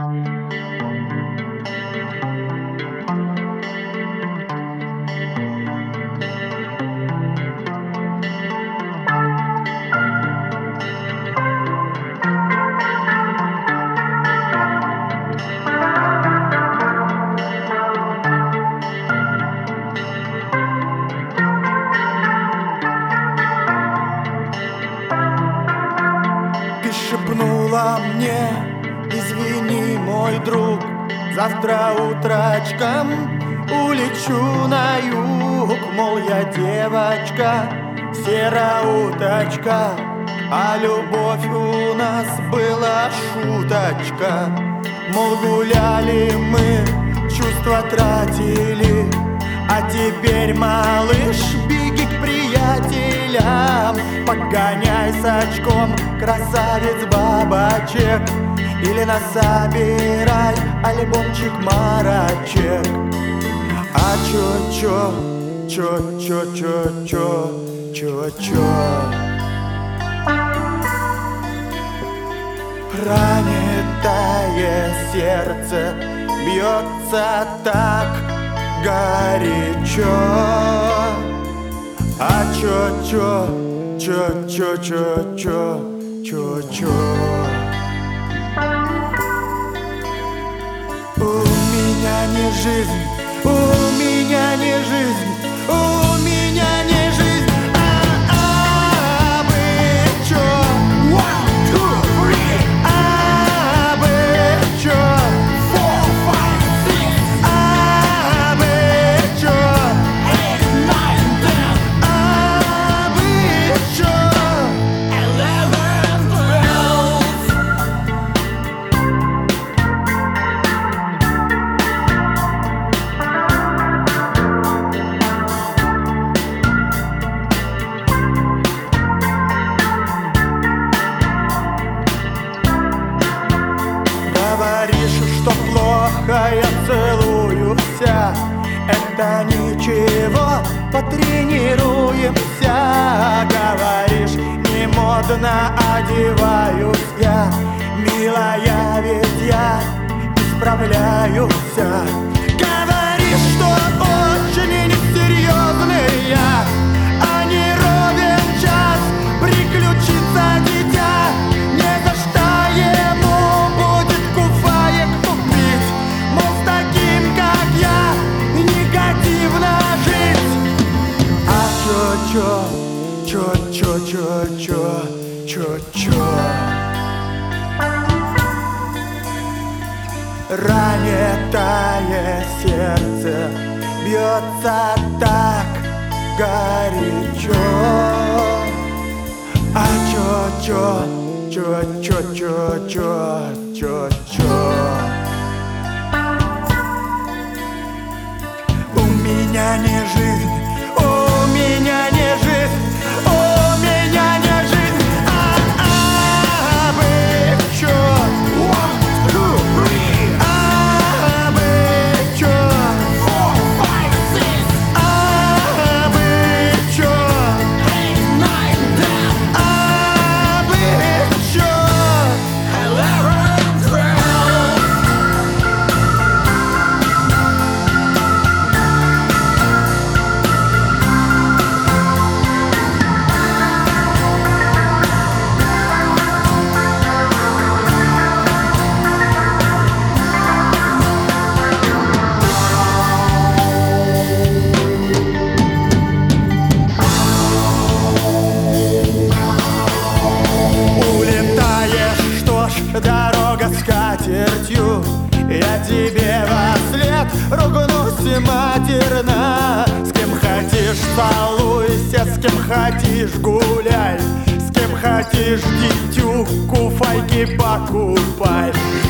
Шепнула мне: извини, мой друг, завтра утрачком улечу на юг. Мол, я девочка, сероуточка, а любовь у нас была шуточка. Мол, гуляли мы, чувства тратили, а теперь, малыш, беги к приятелям. Погоняй с очком красавиц бабочек, или насобирай альбомчик марочек. А чё ранитое сердце бьется так горячо. А чё У меня не жизнь, у меня не жизнь, у меня не жизнь. А бы чё? One, two, three. А бы чё? Four, five, six. А бы чё? Eight, nine, ten. А бы чё? 11, 12. Говоришь, что плохо я целуюся, это ничего, потренируемся. Говоришь, не модно одеваюсь я, милая, ведь я исправляюсь. Говоришь, что очень несерьезный я, а не ровен час приключится дитя. Не за что ему будет куфаек купить, мол, с таким, как я, негативно жить. А чё ранитое сердце бьется так горячо. А чё У меня не жизнь, у меня не жизнь, у меня не жизнь. А бы чё? One, two, three. А бы чё? Four, five, six. А бы чё? Eight, nine, ten. А бы чё? 11, 12. Улетаешь, что ж, дорога с катертью, я тебе вослед ругнусь матерно. С кем хотишь целуйся, с кем хотишь гуляй, с кем хотишь дитю куфайки покупай.